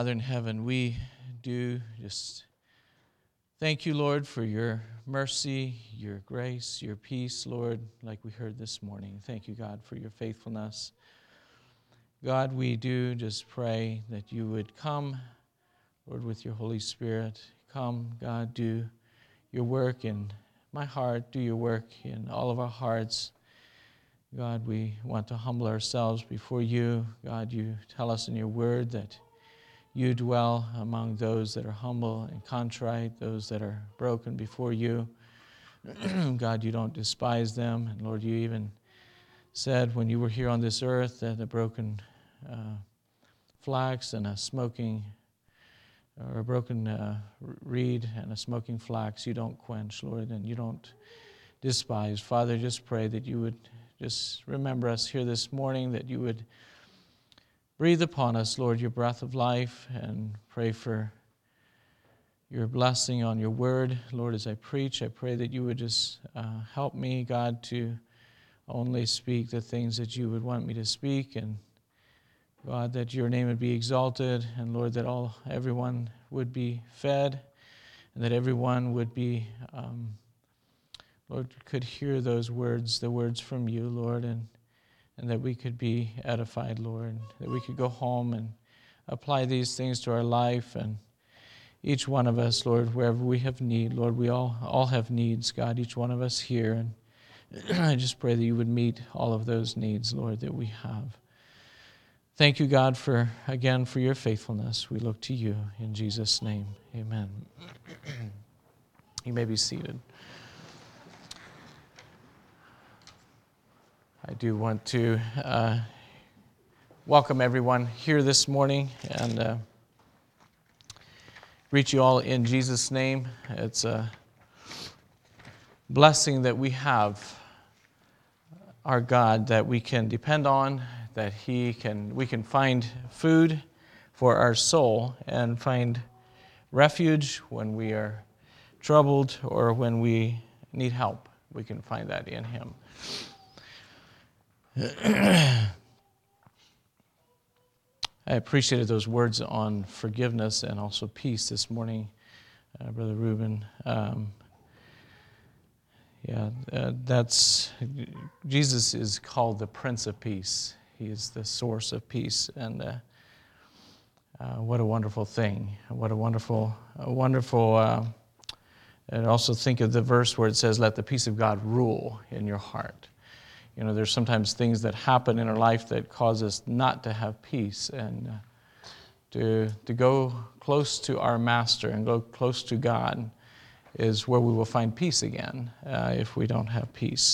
Father in heaven, we do just thank you, Lord, for your mercy, your grace, your peace, Lord, like we heard this morning. Thank you, God, for your faithfulness. God, we do just pray that you would come, Lord, with your Holy Spirit. Come, God, do your work in my heart, do your work in all of our hearts. God, we want to humble ourselves before you. God, you tell us in your word that you dwell among those that are humble and contrite, those that are broken before you. God, you don't despise them. And Lord, you even said when you were here on this earth that a broken flax and a smoking, or a broken reed and a smoking flax, you don't quench, Lord, and you don't despise. Father, just pray that you would just remember us here this morning, that you would breathe upon us, Lord, your breath of life, and pray for your blessing on your word. Lord, as I preach, I pray that you would just help me, God, to only speak the things that you would want me to speak, and God, that your name would be exalted, and Lord, that everyone would be fed, and that everyone would be, Lord, could hear those words, the words from you, Lord, and that we could be edified, Lord, that we could go home and apply these things to our life, and each one of us, Lord, wherever we have need, Lord, we all have needs, God, each one of us here, and I just pray that you would meet all of those needs, Lord, that we have. Thank you, God, for your faithfulness. We look to you in Jesus' name. Amen. You may be seated. I do want to welcome everyone here this morning and greet you all in Jesus' name. It's a blessing that we have our God that we can depend on, that we can find food for our soul and find refuge when we are troubled or when we need help. We can find that in Him. I appreciated those words on forgiveness and also peace this morning, Brother Reuben. Jesus is called the Prince of Peace. He is the source of peace, and what a wonderful thing! What a wonderful. And also think of the verse where it says, "Let the peace of God rule in your heart." You know, there's sometimes things that happen in our life that cause us not to have peace, and to go close to our Master and go close to God is where we will find peace again if we don't have peace.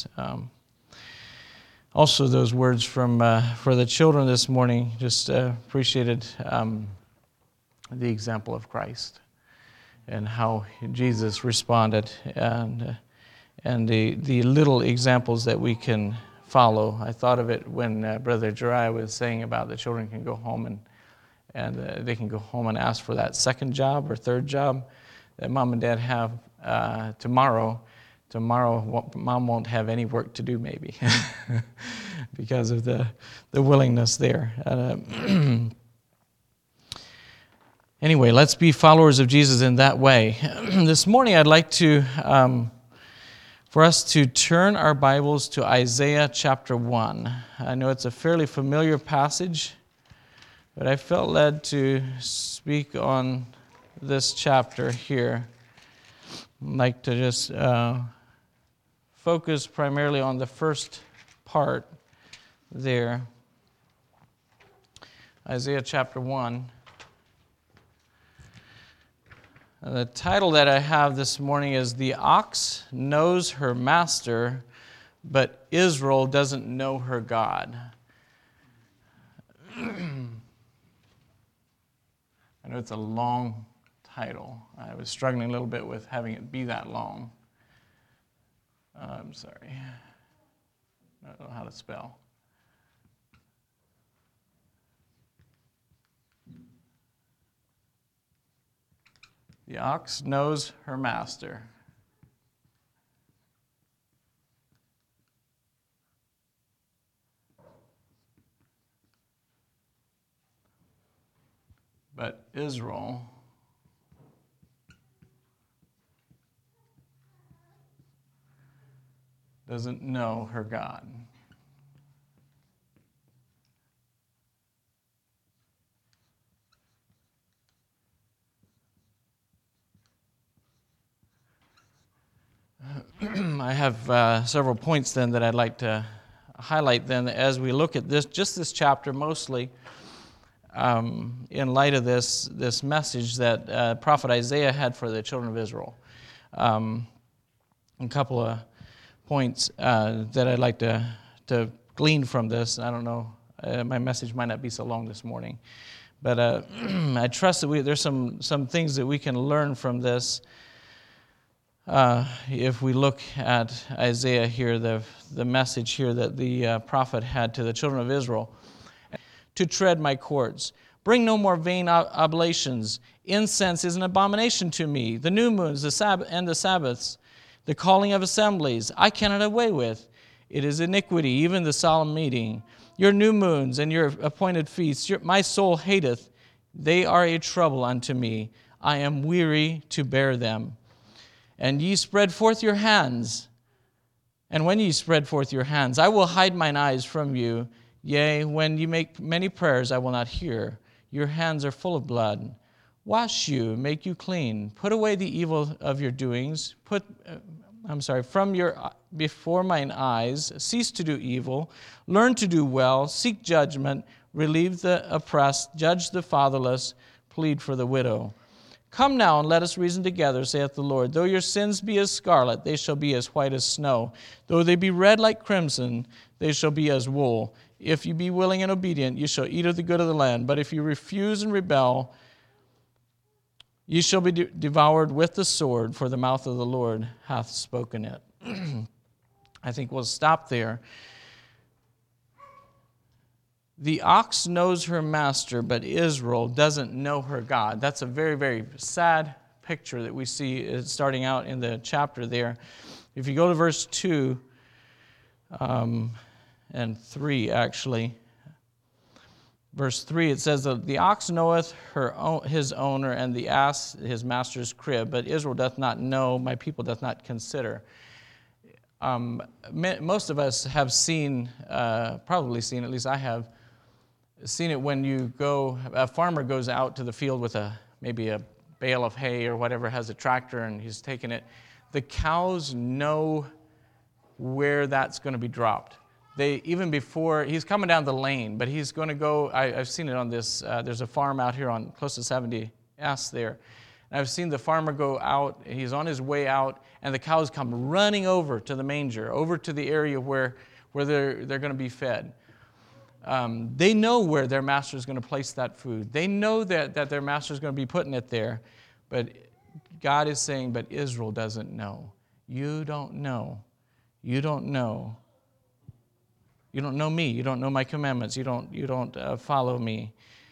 Also, those words from for the children this morning, just appreciated the example of Christ and how Jesus responded, and the little examples that we can follow. I thought of it when Brother Jeriah was saying about the children can go home and they can go home and ask for that second job or third job that mom and dad have tomorrow. Tomorrow, mom won't have any work to do, maybe, because of the willingness there. Anyway, let's be followers of Jesus in that way. This morning, I'd like to for us to turn our Bibles to Isaiah chapter 1. I know it's a fairly familiar passage, but I felt led to speak on this chapter here. I'd like to just focus primarily on the first part there. Isaiah chapter 1. The title that I have this morning is "The Ox Knows Her Master, but Israel Doesn't Know Her God." I know it's a long title. I was struggling a little bit with having it be that long. I'm sorry. I don't know how to spell. The ox knows her master. But Israel doesn't know her God. I have several points then that I'd like to highlight then as we look at this chapter mostly in light of this message that prophet Isaiah had for the children of Israel. A couple of points that I'd like to glean from this. I don't know, my message might not be so long this morning, but I trust that there's some things that we can learn from this. If we look at Isaiah here, the message here that the prophet had to the children of Israel, to tread my courts. Bring no more vain oblations. Incense is an abomination to me. The new moons, the Sabbaths, the calling of assemblies, I cannot away with. It is iniquity, even the solemn meeting. Your new moons and your appointed feasts, my soul hateth. They are a trouble unto me. I am weary to bear them. And ye spread forth your hands. And when ye spread forth your hands, I will hide mine eyes from you. Yea, when ye make many prayers, I will not hear. Your hands are full of blood. Wash you, make you clean. Put away the evil of your doings. Before mine eyes. Cease to do evil. Learn to do well. Seek judgment. Relieve the oppressed. Judge the fatherless. Plead for the widow. Come now and let us reason together, saith the Lord. Though your sins be as scarlet, they shall be as white as snow. Though they be red like crimson, they shall be as wool. If you be willing and obedient, you shall eat of the good of the land. But if you refuse and rebel, you shall be devoured with the sword, for the mouth of the Lord hath spoken it. I think we'll stop there. The ox knows her master, but Israel doesn't know her God. That's a very, very sad picture that we see starting out in the chapter there. If you go to verse 2 and 3, actually. Verse 3, it says, the ox knoweth his owner, and the ass his master's crib, but Israel doth not know, my people doth not consider. Most of us have seen, probably seen, at least I have, seen it when a farmer goes out to the field with maybe a bale of hay or whatever, has a tractor, and he's taking it. The cows know where that's going to be dropped. Even before, he's coming down the lane, but he's going to go, I've seen it on this, there's a farm out here on close to 70S there. And I've seen the farmer go out, he's on his way out, and the cows come running over to the manger, over to the area where they're going to be fed. They know where their master is going to place that food. They know that their master is going to be putting it there. But God is saying, but Israel doesn't know. You don't know. You don't know. You don't know me. You don't know my commandments. You don't follow me.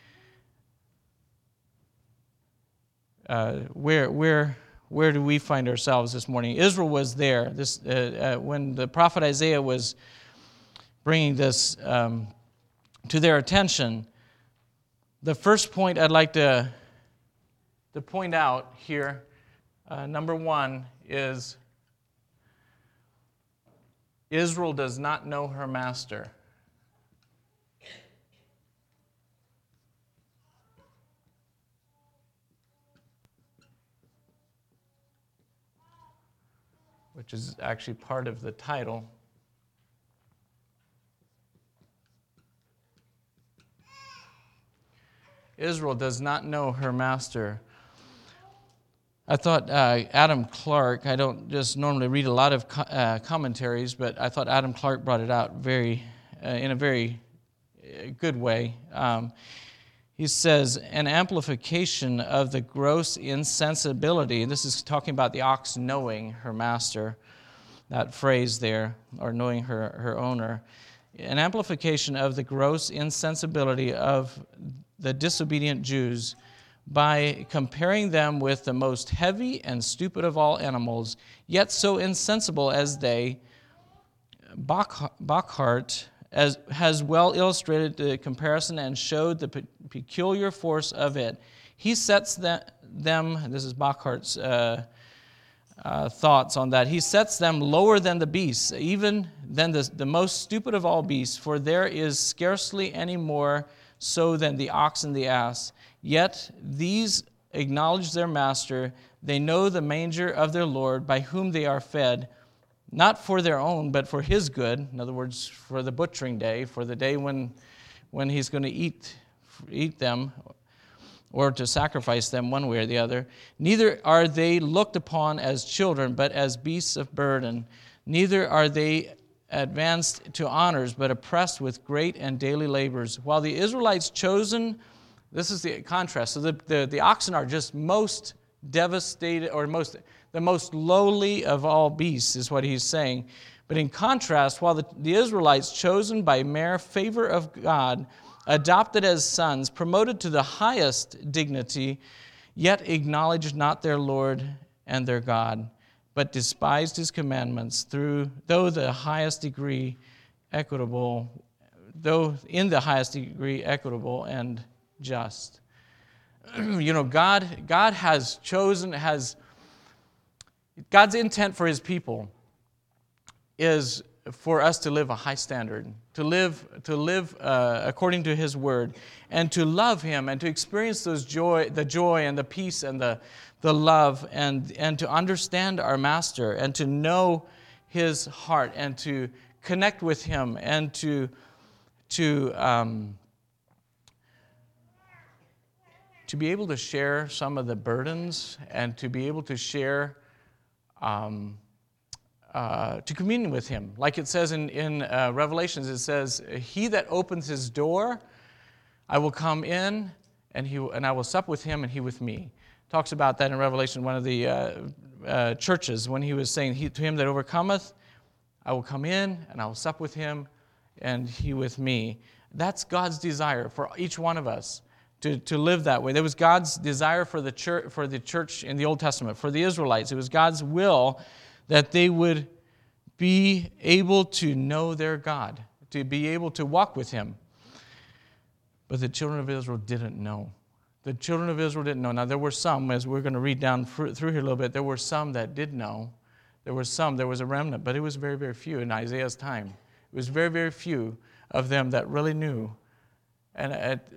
Where do we find ourselves this morning? Israel was there. When the prophet Isaiah was bringing this to their attention, the first point I'd like to point out here, number one, is Israel does not know her master. Which is actually part of the title. Israel does not know her master. I thought Adam Clarke, I don't just normally read a lot of commentaries, but I thought Adam Clarke brought it out in a very good way. He says, an amplification of the gross insensibility, and this is talking about the ox knowing her master, that phrase there, or knowing her owner, an amplification of the gross insensibility of the disobedient Jews by comparing them with the most heavy and stupid of all animals, yet so insensible as they. Bockhart has well illustrated the comparison and showed the peculiar force of it. He sets them, this is Bockhart's thoughts on that. He sets them lower than the beasts, even than the most stupid of all beasts, for there is scarcely any more so than the ox and the ass. Yet these acknowledge their master. They know the manger of their Lord, by whom they are fed, not for their own, but for his good. In other words, for the butchering day, for the day when he's going to eat them, or to sacrifice them one way or the other. Neither are they looked upon as children, but as beasts of burden. Neither are they advanced to honors, but oppressed with great and daily labors. While the Israelites chosen, this is the contrast. So the oxen are just most devastated, or the most lowly of all beasts, is what he's saying. But in contrast, while the Israelites, chosen by mere favor of God, adopted as sons, promoted to the highest dignity, yet acknowledged not their Lord and their God, but despised his commandments, though in the highest degree equitable and just. God has chosen, God's intent for his people is for us to live a high standard, to live according to his word, and to love him, and to experience the joy and the peace and the love, and to understand our master, and to know his heart, and to connect with him, and to be able to share some of the burdens, and to be able to share to commune with him. Like it says in Revelations, it says, he that opens his door, I will come in, and I will sup with him, and he with me. Talks about that in Revelation, one of the churches, when he was saying, to him that overcometh, I will come in, and I will sup with him, and he with me. That's God's desire for each one of us, to live that way. That was God's desire for the church in the Old Testament, for the Israelites. It was God's will that they would be able to know their God, to be able to walk with him. But the children of Israel didn't know. The children of Israel didn't know. Now, there were some, as we're going to read down through here a little bit, there were some that did know. There was a remnant, but it was very, very few in Isaiah's time. It was very, very few of them that really knew. And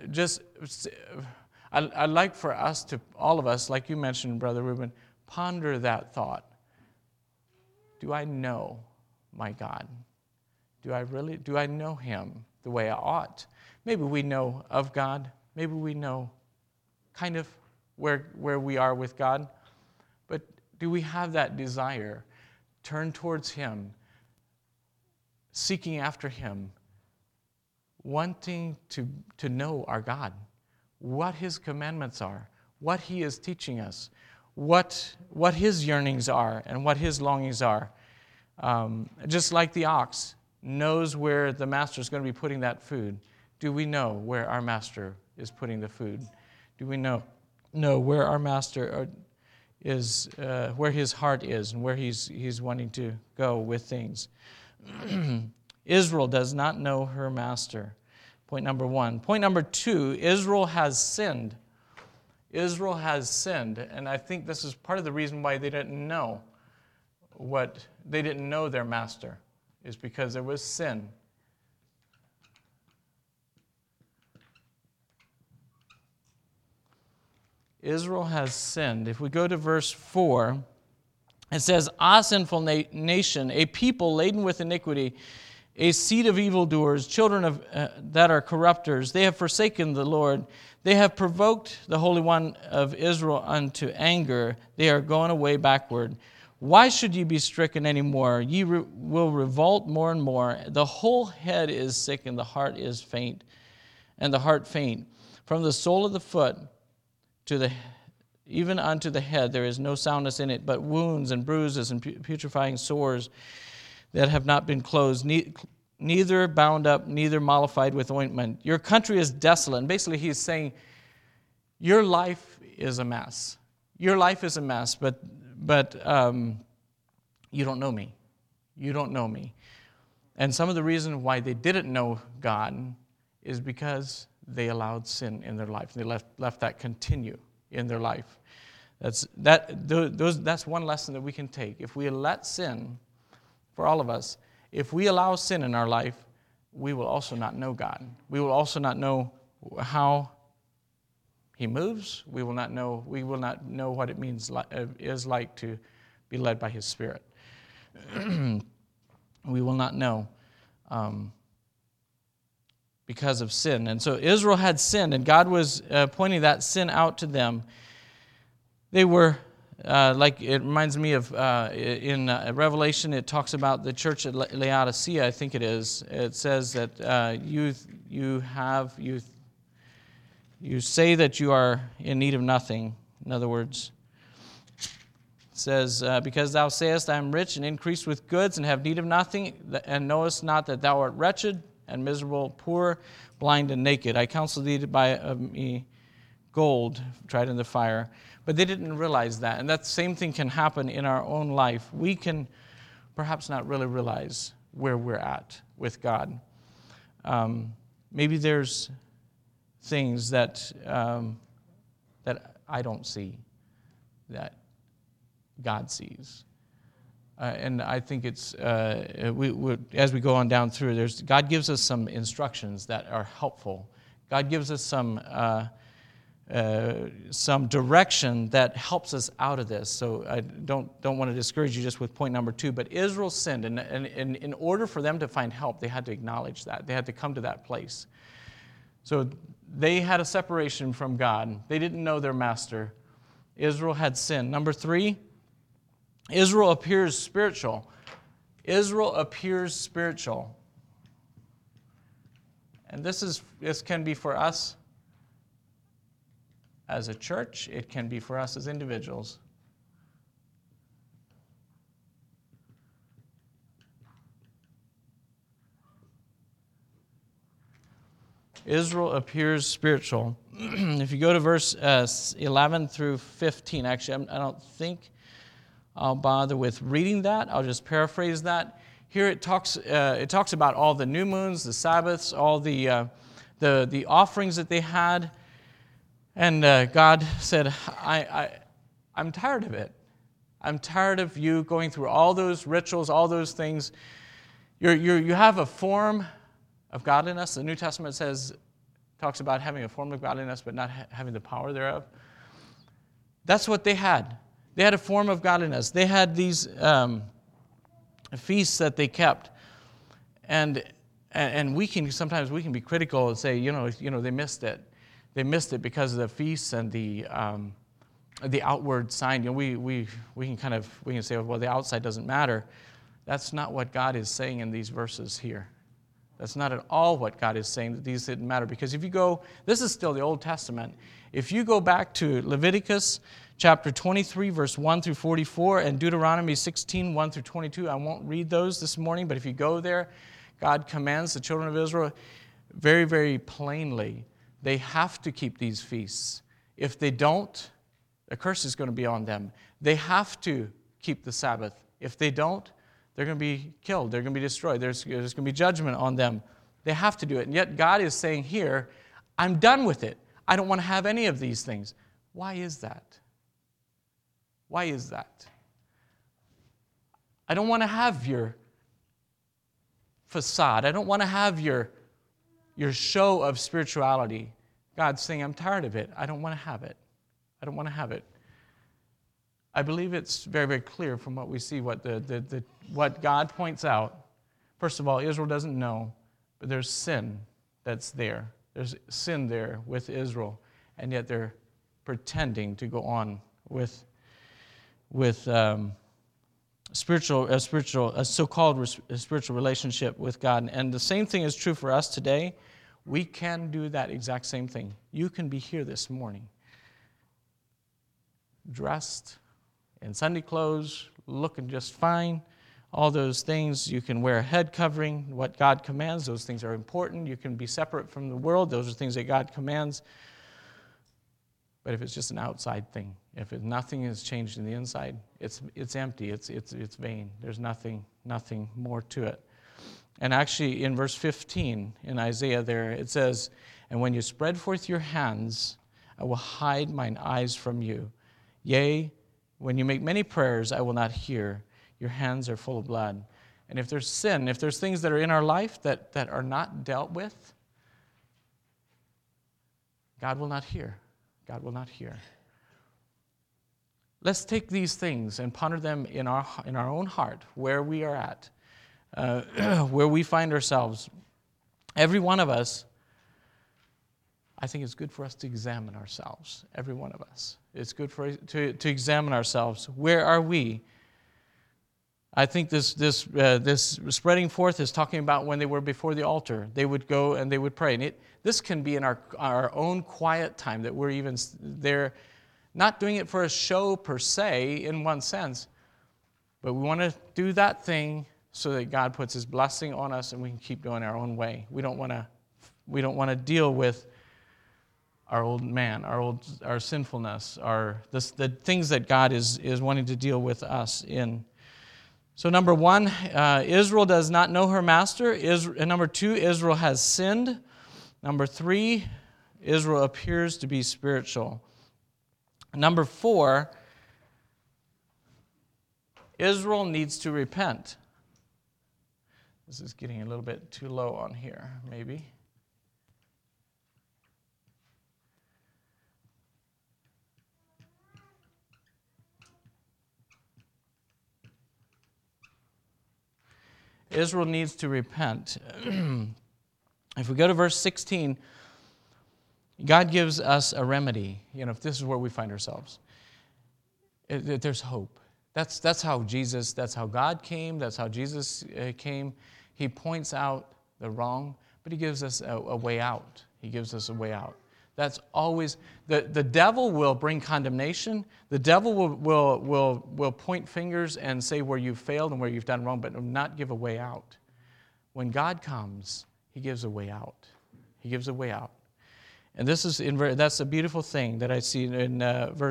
I'd like for us to, all of us, like you mentioned, Brother Reuben, ponder that thought. Do I know my God? Do I know him the way I ought? Maybe we know of God. Maybe we know kind of where we are with God. But do we have that desire? Turn towards him, seeking after him, wanting to know our God, what his commandments are, what he is teaching us, what his yearnings are and what his longings are. Just like the ox knows where the master is going to be putting that food, do we know where our master is putting the food? Do we know where our master is, where his heart is, and where he's wanting to go with things? Israel does not know her master. Point number one. Point number two, Israel has sinned. Israel has sinned, and I think this is part of the reason why they didn't know their master, is because there was sin. Israel has sinned. If we go to verse 4, it says, "Ah, sinful nation, a people laden with iniquity, a seed of evildoers, children of that are corrupters. They have forsaken the Lord. They have provoked the Holy One of Israel unto anger. They are going away backward. Why should ye be stricken any more? Ye will revolt more and more. The whole head is sick, and the heart is faint, and the heart faint. From the sole of the foot even unto the head there is no soundness in it, but wounds and bruises and putrefying sores that have not been closed, neither bound up, neither mollified with ointment. Your country is desolate." And basically he's saying, your life is a mess. Your life is a mess, but you don't know me. You don't know me. And some of the reason why they didn't know God is because they allowed sin in their life. They left that continue. in their life. That's one lesson that we can take. If we let sin, for all of us, if we allow sin in our life, we will also not know God. We will also not know how He moves. We will not know what it is like to be led by His Spirit. We will not know because of sin. And so Israel had sinned, and God was pointing that sin out to them. They were, it reminds me of, in Revelation, it talks about the church at Laodicea, I think it is. It says that you say that you are in need of nothing. In other words, it says, because thou sayest, I am rich and increased with goods and have need of nothing, and knowest not that thou art wretched and miserable, poor, blind, and naked. I counsel thee to buy me gold, tried in the fire. But they didn't realize that. And that same thing can happen in our own life. We can perhaps not really realize where we're at with God. Maybe there's things that I don't see that God sees. And I think it's, as we go on down through, God gives us some instructions that are helpful. God gives us some direction that helps us out of this. So I don't want to discourage you just with point number 2, but Israel sinned, and in order for them to find help, they had to acknowledge that. They had to come to that place. So they had a separation from God. They didn't know their master. Israel had sinned. Number 3, Israel appears spiritual. Israel appears spiritual. And this can be for us as a church. It can be for us as individuals. Israel appears spiritual. If you go to verse 11 through 15, actually, I don't think I'll bother with reading that. I'll just paraphrase that. Here it talks about all the new moons, the Sabbaths, all the offerings that they had. And God said, I'm tired of it. I'm tired of you going through all those rituals, all those things. You have a form of godliness. The New Testament talks about having a form of godliness, but not having the power thereof. That's what they had. They had a form of godliness. They had these feasts that they kept, and sometimes we can be critical and say, they missed it. They missed it because of the feasts and the outward sign. We can say, well, the outside doesn't matter. That's not what God is saying in these verses here. That's not at all what God is saying, that these didn't matter. Because if you go, this is still the Old Testament. If you go back to Leviticus chapter 23, verse 1 through 44, and Deuteronomy 16, 1 through 22, I won't read those this morning, but if you go there, God commands the children of Israel very, very plainly, they have to keep these feasts. If they don't, a curse is going to be on them. They have to keep the Sabbath. If they don't, they're going to be killed. They're going to be destroyed. There's going to be judgment on them. They have to do it. And yet God is saying here, I'm done with it. I don't want to have any of these things. Why is that? Why is that? I don't want to have your facade. I don't want to have your show of spirituality. God's saying, I'm tired of it. I don't want to have it. I don't want to have it. I believe it's very, very clear from what we see, what God points out. First of all, Israel doesn't know, but there's sin that's there. There's sin there with Israel, and yet they're pretending to go on with a so-called spiritual relationship with God. And the same thing is true for us today. We can do that exact same thing. You can be here this morning, dressed in Sunday clothes, looking just fine, all those things. You can wear a head covering, what God commands. Those things are important. You can be separate from the world. Those are things that God commands. But if it's just an outside thing, if nothing has changed in the inside, it's empty, it's vain. There's nothing more to it. And actually in verse 15 in Isaiah there, it says, and when you spread forth your hands, I will hide mine eyes from you. Yea, when you make many prayers, I will not hear. Your hands are full of blood. And if there's sin, if there's things that are in our life that are not dealt with, God will not hear. God will not hear. Let's take these things and ponder them in our own heart, where we are at, where we find ourselves. Every one of us, I think it's good for us to examine ourselves. Every one of us. It's good for to examine ourselves. Where are we? I think this spreading forth is talking about when they were before the altar. They would go and they would pray. And this can be in our own quiet time that we're even there, not doing it for a show per se in one sense, but we want to do that thing so that God puts His blessing on us and we can keep going our own way. We don't want to deal with our old man, our sinfulness, the things that God is wanting to deal with us in. So number one, Israel does not know her master. Number two, Israel has sinned. Number three, Israel appears to be spiritual. Number four, Israel needs to repent. This is getting a little bit too low on here, maybe. Israel needs to repent. If we go to verse 16, God gives us a remedy. If this is where we find ourselves, there's hope. That's how God came. That's how Jesus came. He points out the wrong, but He gives us a way out. He gives us a way out. That's always, the devil will bring condemnation. The devil will point fingers and say where you've failed and where you've done wrong, but will not give a way out. When God comes, He gives a way out. He gives a way out. And that's a beautiful thing that I see in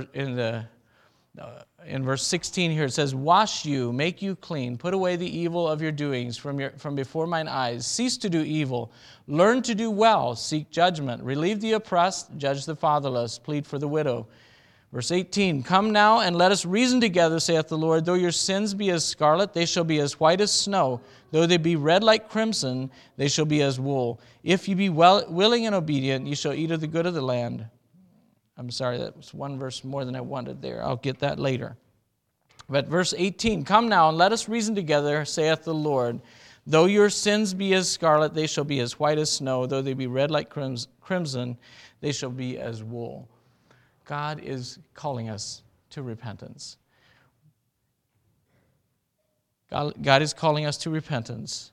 verse 16 here. It says, "Wash you, make you clean, put away the evil of your doings from before mine eyes. Cease to do evil, learn to do well, seek judgment, relieve the oppressed, judge the fatherless, plead for the widow." Verse 18, "Come now and let us reason together, saith the Lord. Though your sins be as scarlet, they shall be as white as snow. Though they be red like crimson, they shall be as wool. If ye be willing and obedient, ye shall eat of the good of the land." I'm sorry, that was one verse more than I wanted there. I'll get that later. But verse 18, "Come now and let us reason together, saith the Lord. Though your sins be as scarlet, they shall be as white as snow. Though they be red like crimson, they shall be as wool." God is calling us to repentance. God is calling us to repentance.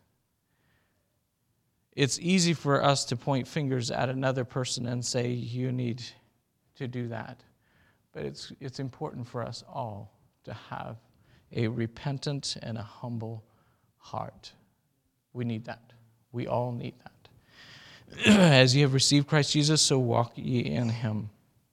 It's easy for us to point fingers at another person and say, you need to do that. But it's important for us all to have a repentant and a humble heart. We need that. We all need that. As ye have received Christ Jesus, so walk ye in Him.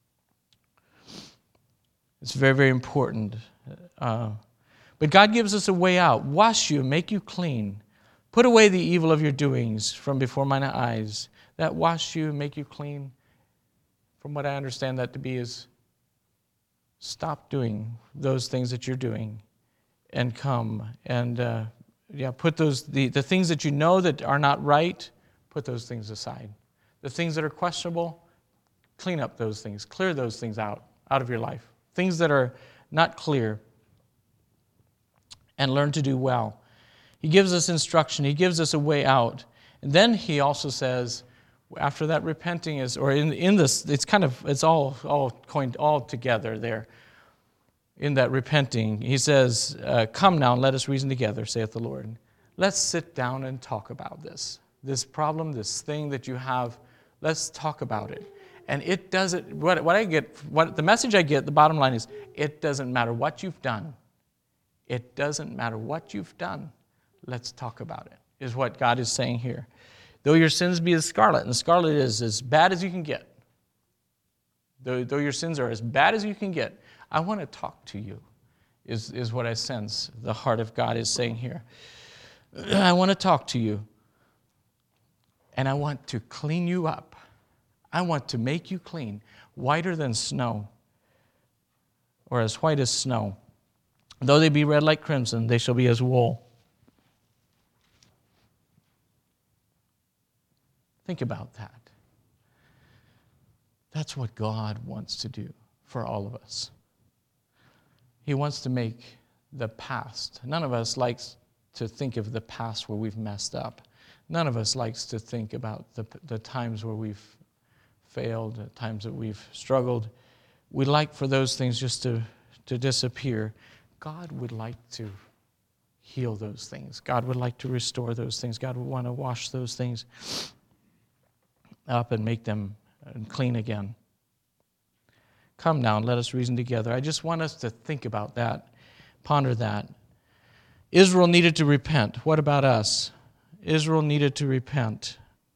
It's very, very important. But God gives us a way out. Wash you, make you clean. Put away the evil of your doings from before mine eyes. That wash you, make you clean, from what I understand that to be, is stop doing those things that you're doing and come and put the things that you know that are not right, put those things aside. The things that are questionable, clean up those things. Clear those things out of your life. Things that are not clear, and learn to do well. He gives us instruction. He gives us a way out. And then He also says, after that repenting is, or in this, it's all coined all together there. In that repenting, He says, "Come now and let us reason together, saith the Lord." Let's sit down and talk about this problem, this thing that you have. Let's talk about it. And it doesn't, the message I get, the bottom line is, it doesn't matter what you've done. It doesn't matter what you've done. Let's talk about it, is what God is saying here. Though your sins be as scarlet, and scarlet is as bad as you can get. Though your sins are as bad as you can get, I want to talk to you, is what I sense the heart of God is saying here. I want to talk to you, and I want to clean you up. I want to make you clean, whiter than snow, or as white as snow. Though they be red like crimson, they shall be as wool. Think about that. That's what God wants to do for all of us. He wants to make the past. None of us likes to think of the past where we've messed up. None of us likes to think about the times where we've failed, the times that we've struggled. We'd like for those things just to disappear. God would like to heal those things. God would like to restore those things. God would want to wash those things up and make them clean again. Come now and let us reason together. I just want us to think about that, ponder that. Israel needed to repent. What about us? Israel needed to repent.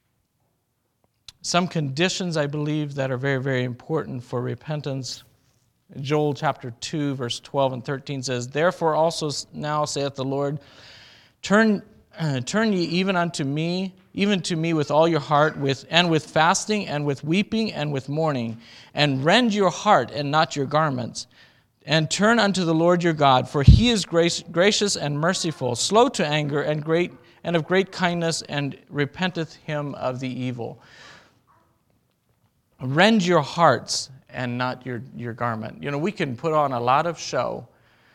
Some conditions, I believe, that are very, very important for repentance. Joel chapter 2, verse 12 and 13 says, Therefore also now saith the Lord, Turn ye even unto me, even to me with all your heart, with fasting, and with weeping, and with mourning, and rend your heart and not your garments, and turn unto the Lord your God, for he is gracious and merciful, slow to anger, and of great kindness, and repenteth him of the evil. Rend your hearts and not your garment. You know, we can put on a lot of show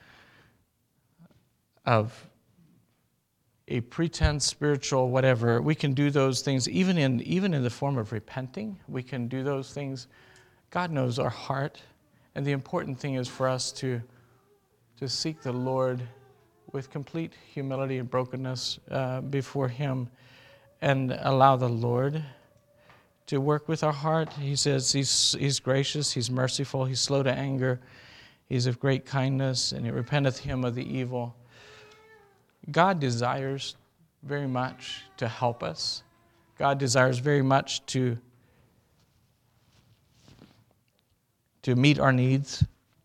of a pretense, spiritual, whatever. We can do those things even in the form of repenting. We can do those things. God knows our heart. And the important thing is for us to seek the Lord with complete humility and brokenness before him and allow the Lord to work with our heart. He says he's gracious, he's merciful, he's slow to anger, he's of great kindness, and he repenteth him of the evil. God desires very much to help us. God desires very much to meet our needs.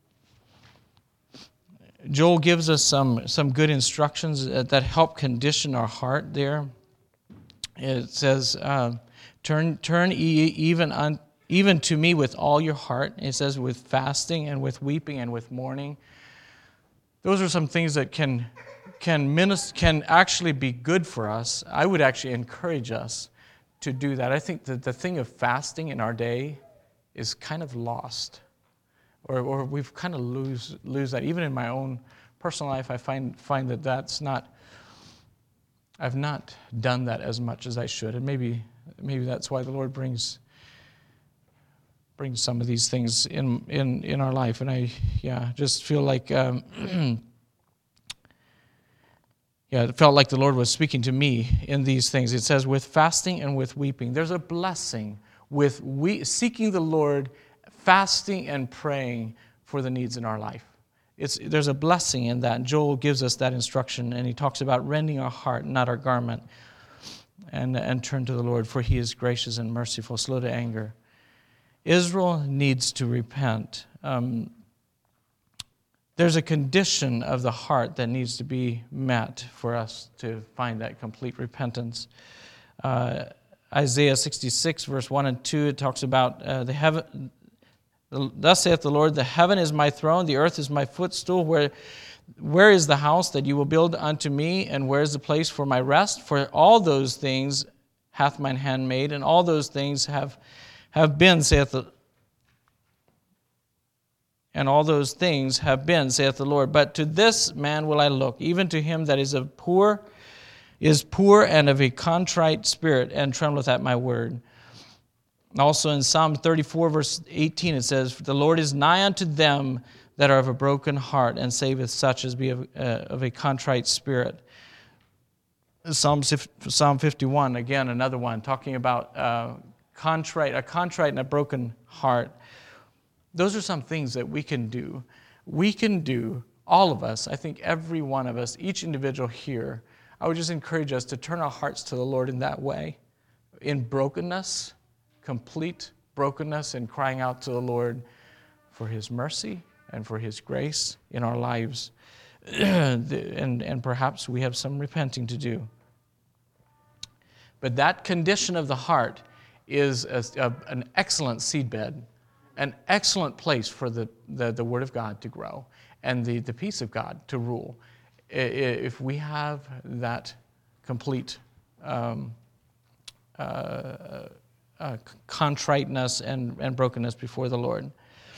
Joel gives us some good instructions that help condition our heart there. It says, turn ye even to me with all your heart. It says with fasting and with weeping and with mourning. Those are some things that can actually be good for us. I would actually encourage us to do that. I think that the thing of fasting in our day is kind of lost. Or we've kind of lose that. Even in my own personal life, I find that that's not, I've not done that as much as I should. And maybe that's why the Lord brings some of these things in our life. And I just feel like, it felt like the Lord was speaking to me in these things. It says, with fasting and with weeping. There's a blessing with seeking the Lord, fasting and praying for the needs in our life. There's a blessing in that. Joel gives us that instruction, and he talks about rending our heart, not our garment, and turn to the Lord, for he is gracious and merciful, slow to anger. Israel needs to repent. There's a condition of the heart that needs to be met for us to find that complete repentance. Isaiah 66, verse 1 and 2, it talks about the heaven. Thus saith the Lord, the heaven is my throne, the earth is my footstool. Where is the house that you will build unto me, and where is the place for my rest? For all those things hath mine hand made, and all those things have been, saith the And all those things have been, saith the Lord. But to this man will I look, even to him that is poor and of a contrite spirit, and trembleth at my word. Also in Psalm 34, verse 18, it says, the Lord is nigh unto them that are of a broken heart, and saveth such as be of a contrite spirit. Psalm 51, again, another one, talking about a contrite and a broken heart. Those are some things that we can do. We can do, all of us, I think every one of us, each individual here, I would just encourage us to turn our hearts to the Lord in that way, in brokenness, complete brokenness, and crying out to the Lord for his mercy and for his grace in our lives. and perhaps we have some repenting to do. But that condition of the heart is an excellent seedbed, an excellent place for the Word of God to grow and the peace of God to rule. If we have that complete contriteness and brokenness before the Lord.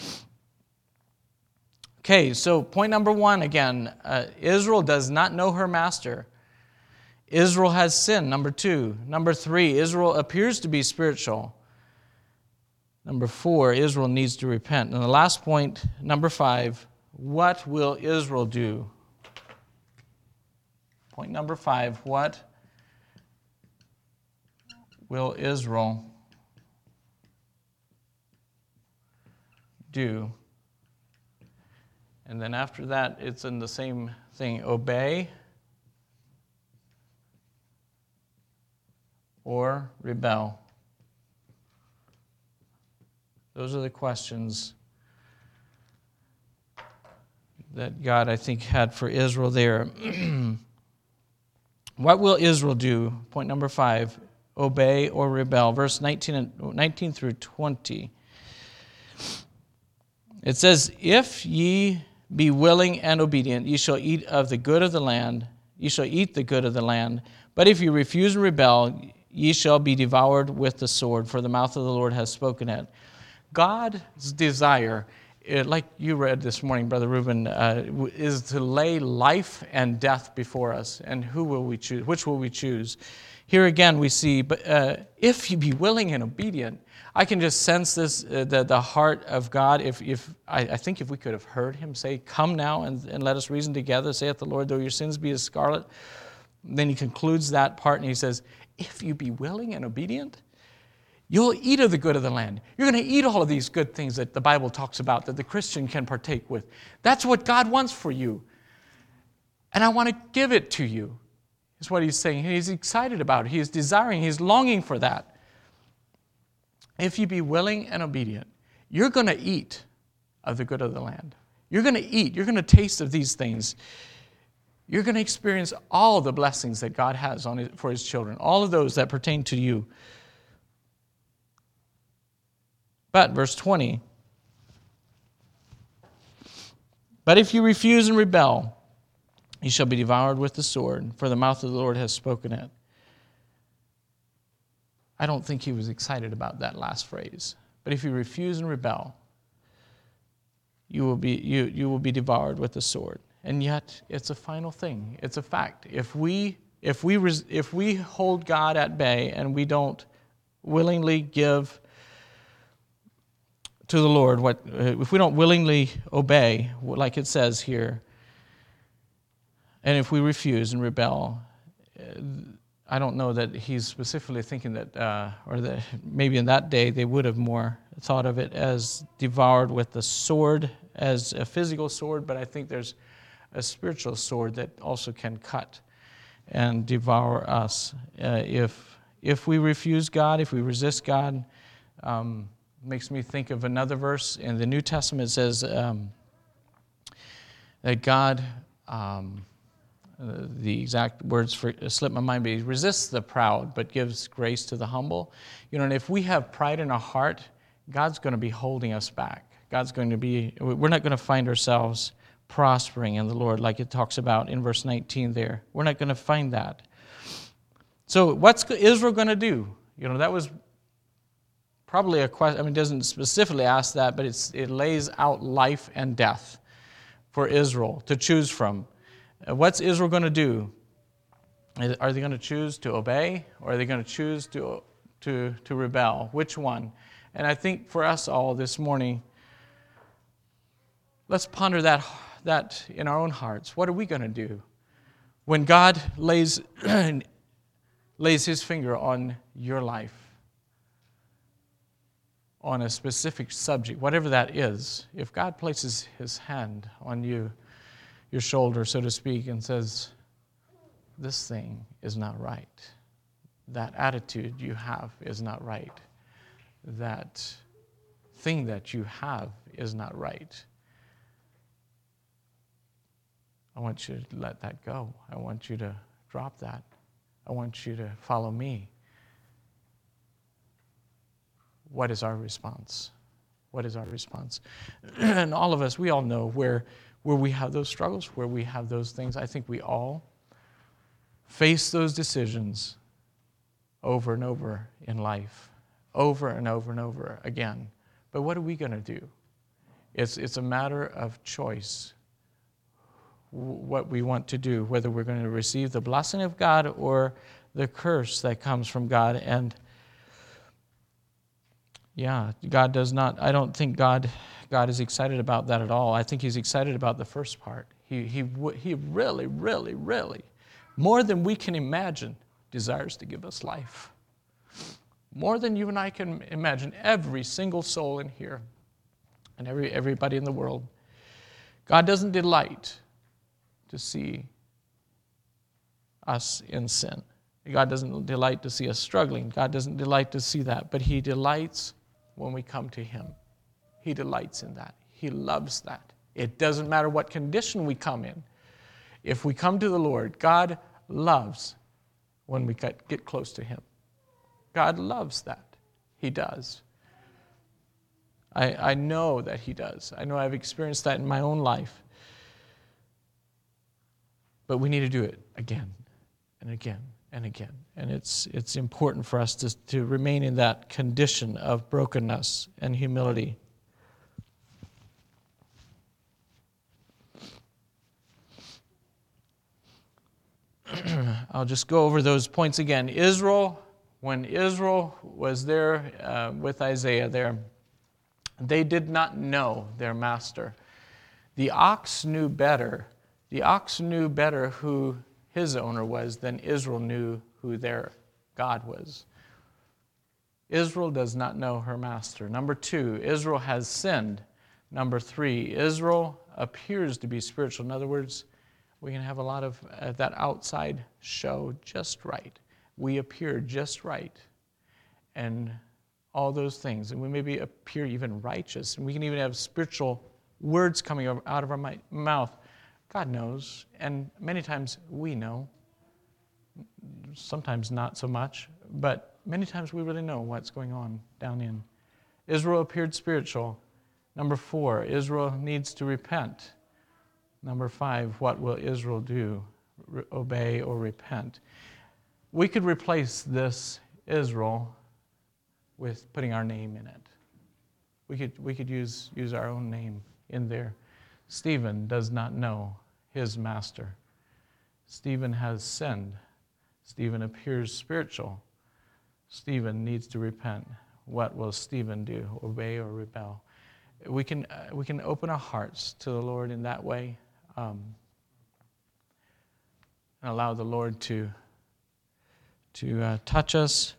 Okay, so point number one again, Israel does not know her master. Israel has sinned, number two. Number three, Israel appears to be spiritual. Number four, Israel needs to repent. And the last point, number five, what will Israel do? Point number five, what will Israel do? And then after that, it's in the same thing, obey or rebel. Those are the questions that God, I think, had for Israel there. What will Israel do? Point number five, obey or rebel. Verse 19 through 20. It says, if ye be willing and obedient, ye shall eat of the good of the land. Ye shall eat the good of the land. But if you refuse and rebel, ye shall be devoured with the sword, for the mouth of the Lord has spoken it. God's desire, like you read this morning, Brother Reuben, is to lay life and death before us. And who will we choose? Which will we choose? Here again we see, but if you be willing and obedient, I can just sense this, the heart of God. I think if we could have heard him say, come now and let us reason together, saith the Lord, though your sins be as scarlet. Then he concludes that part and he says, if you be willing and obedient, you'll eat of the good of the land. You're going to eat all of these good things that the Bible talks about that the Christian can partake with. That's what God wants for you. And I want to give it to you, is what he's saying. He's excited about it. He's desiring, he's longing for that. If you be willing and obedient, you're going to eat of the good of the land. You're going to eat. You're going to taste of these things. You're going to experience all the blessings that God has for his children, all of those that pertain to you. But, verse 20, but if you refuse and rebel, you shall be devoured with the sword, for the mouth of the Lord has spoken it. I don't think he was excited about that last phrase. But if you refuse and rebel, you will be devoured with the sword. And yet, it's a final thing. It's a fact. If we hold God at bay and we don't willingly give to the Lord, if we don't willingly obey, like it says here, and if we refuse and rebel, I don't know that he's specifically thinking that, or that maybe in that day they would have more thought of it as devoured with the sword, as a physical sword, but I think there's a spiritual sword that also can cut and devour us. If we refuse God, if we resist God, makes me think of another verse in the New Testament. It says that God, the exact words slip my mind, but he resists the proud but gives grace to the humble. You know, and if we have pride in our heart, God's going to be holding us back. We're not going to find ourselves prospering in the Lord like it talks about in verse 19 there. We're not going to find that. So what's Israel going to do? You know, that was probably a question. I mean, it doesn't specifically ask that, but it lays out life and death for Israel to choose from. What's Israel going to do? Are they going to choose to obey, or are they going to choose to rebel? Which one? And I think for us all this morning, let's ponder that in our own hearts. What are we going to do when God lays his finger on your life, on a specific subject, whatever that is? If God places his hand on you, your shoulder, so to speak, and says, this thing is not right. That attitude you have is not right. That thing that you have is not right. I want you to let that go. I want you to drop that. I want you to follow me. what is our response? What is our response? And all of us, we all know where we have those struggles, where we have those things. I think we all face those decisions over and over in life, over and over and over again. But what are we going to do? It's a matter of choice, what we want to do, whether we're going to receive the blessing of God or the curse that comes from God. And yeah, God does not, I don't think God is excited about that at all. I think He's excited about the first part. He really, really, really, more than we can imagine, desires to give us life. More than you and I can imagine. Every single soul in here and everybody in the world. God doesn't delight to see us in sin. God doesn't delight to see us struggling. God doesn't delight to see that. But He delights when we come to Him. He delights in that. He loves that. It doesn't matter what condition we come in. If we come to the Lord, God loves when we get close to Him. God loves that. He does. I know that He does. I know I've experienced that in my own life. But we need to do it again and again and again. And it's important for us to remain in that condition of brokenness and humility. I'll just go over those points again. When Israel was there with Isaiah there, they did not know their master. The ox knew better. The ox knew better who his owner was than Israel knew who their God was. Israel does not know her master. Number 2, Israel has sinned. Number 3, Israel appears to be spiritual. In other words, we can have a lot of that outside show just right. We appear just right. And all those things. And we maybe appear even righteous. And we can even have spiritual words coming out of our mouth. God knows. And many times we know. Sometimes not so much. But many times we really know what's going on down in. Israel appeared spiritual. Number 4, Israel needs to repent. Number 5, what will Israel do? Obey or repent. We could replace this Israel with putting our name in it. We could use our own name in there. Stephen does not know his master. Stephen has sinned. Stephen appears spiritual. Stephen needs to repent. What will Stephen do? Obey or rebel? We can open our hearts to the Lord in that way, and allow the Lord to touch us.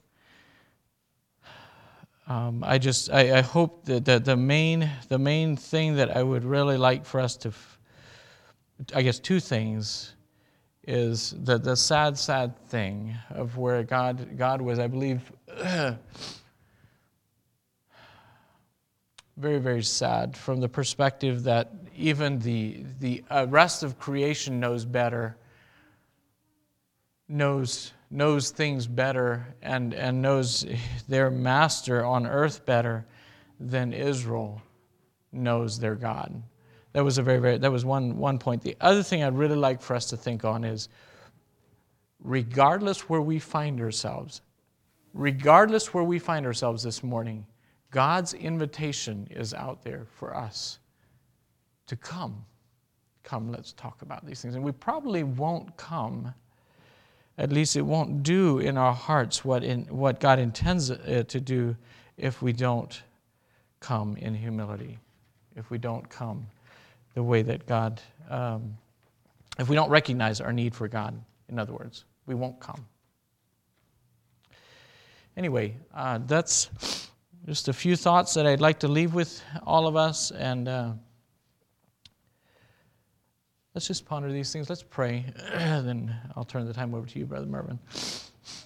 I hope that the main thing that I would really like for us to, I guess 2 things, is the sad thing of where God was, I believe, very, very sad from the perspective that even the rest of creation knows better, knows things better, and knows their master on earth better than Israel knows their God. That was one point. The other thing I'd really like for us to think on is, regardless where we find ourselves this morning, God's invitation is out there for us to come. Come, let's talk about these things. And we probably won't come. At least it won't do in our hearts what God intends it to do if we don't come in humility, if we don't come the way that God, if we don't recognize our need for God, in other words, we won't come. Anyway, that's just a few thoughts that I'd like to leave with all of us, and let's just ponder these things. Let's pray, then I'll turn the time over to you, Brother Mervyn.